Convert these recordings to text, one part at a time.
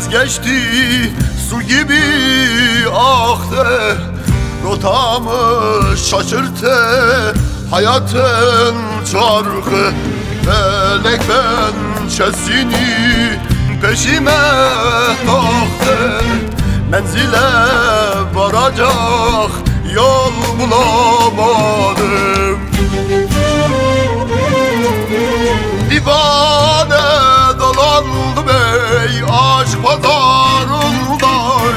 Yaz geçti su gibi aktı, rotamı şaşırttı hayatın çarkı. Felek pençesini peşime taktı, menzile varacak yol bulamadım. Divane dolandım ey aşk pazarında,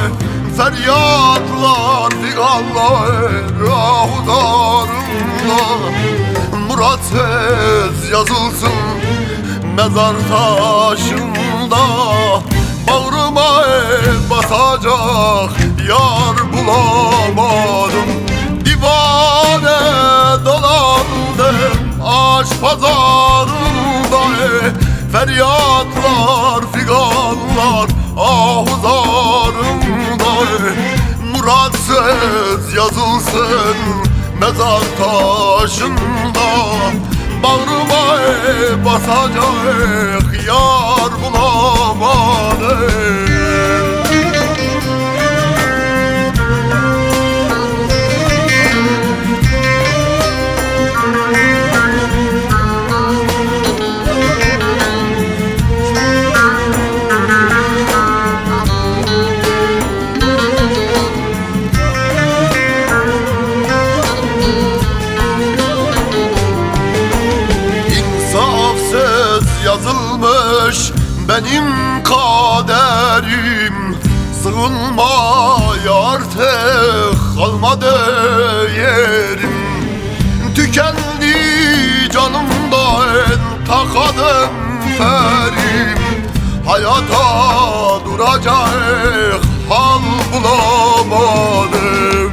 feryatlar figanlar ahudarında. Muratsız yazılsın mezar taşında, bağrıma basacak yar bulamadım. Divane dolandım aşk pazarında, feryatlar figanlar ahuzarımda. Muratsız yazılsın mezar taşında, bağrıma basacak yar bulamadım. Yazılmış benim kaderim, sığınmaya artık kalmadı yerim. Tükendi canımdan takadım ferim, hayata duracak hal bulamadım.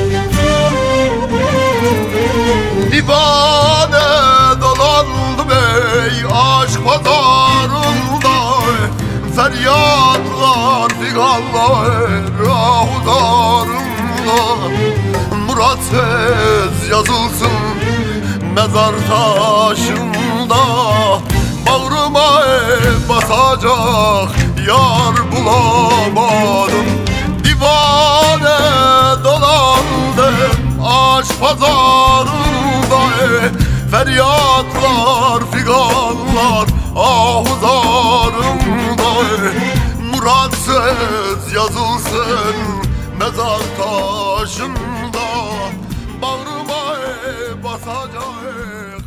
Divane dolandım ey aşk pazarında, feryatlar figanlar ahudarında. Muratsız yazılsın mezar taşında, bağrıma basacak yar bulamadım. Divane dolandım aşk pazarında, feryatlar figanlar ahuzarımda. Muratsız yazılsın mezar taşında, bağrıma basacak